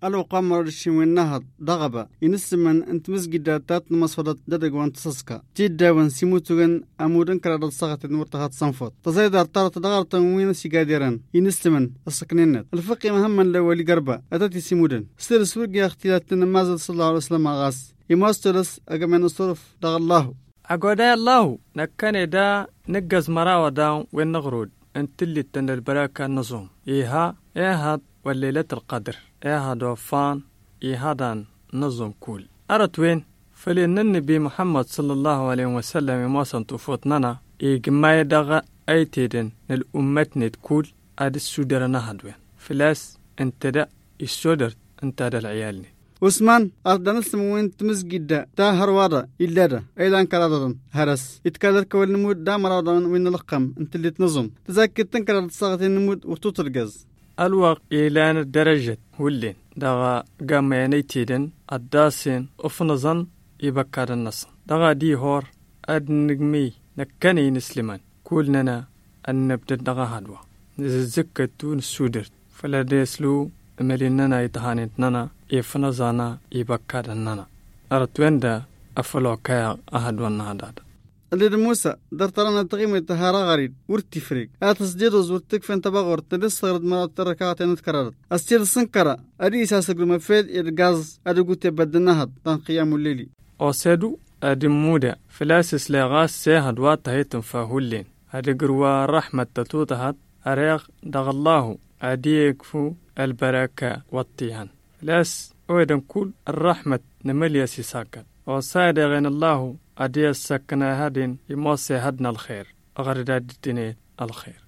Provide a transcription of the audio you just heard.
ألو قامر الشمين نهض ضغبة ينسمن أنت مسجد تات مصفدة ددق وانتصسكا جدا وانسيموتوغن أمودن كرادة صغت المرتخات صنفوت تزايد أرطارة ضغرة وين سيقاديران ينسمن السكنينات الفقه مهما لولي قربة أتاتي سيمودن ستير سوقيا اختيارات نمازل صلى الله عليه وسلم أغاس يماستلس أجمعنا الصرف دغ الله أقودا الله نكني دا نجز مراوة دا وين نغرود انت اللي تن البراكة النظام إيها والليلة القدر إيها دوفان إيها دان نظم كول أرت وين فلأن النبي محمد صلى الله عليه وسلم يماسن طفوتنا إيجما يدغى أيتيدن الأمتنا تكول أد السودر نهدوين فلاس انت دا السودر انت دا العيالني عثمان أردنا السموين تمسجد دا تاهر وادا إلا دا أيضا كرادن هرس يتكادر كول نمود دا مرادن وين القم انت اللي تنظم تذكر تنكر الصاغة النمود وتطرقز الوقت إيلان الدرجة ولين دغا قاميني تيدن الداسين أفنظن يبكار النص دغا دي هور أد نجمي نكني نسلمان كلنا أن نبدأ دغا هدوا نزكة تون السودر فلا ديسلو مليننا يتهانتنا يفنظانا يبكار الننا أرتوين دا أفلو كايا أهدوان هداد اللي موسى درترنا تقيم التهارة غريب ورتفريق أتصدير وزورتك فين تبغور تلصغرد مرات الركعات نتكررت أستير السنكرة أريس أسقل مفيد إرجاز أدقوت بدنا هاد تنقيام الليلي أسدو أدمودا فلاسس لغاس سهد واتهيتم فهولين أدقروا رحمة تتوتهد أريغ دغ الله أديكفو البركة والطيان فلاس أويدن كل الرحمة نمليا سيساكت وصايد غين الله أدي السكنة هادين يموسي هدنا الخير أغرداد الدنيا الخير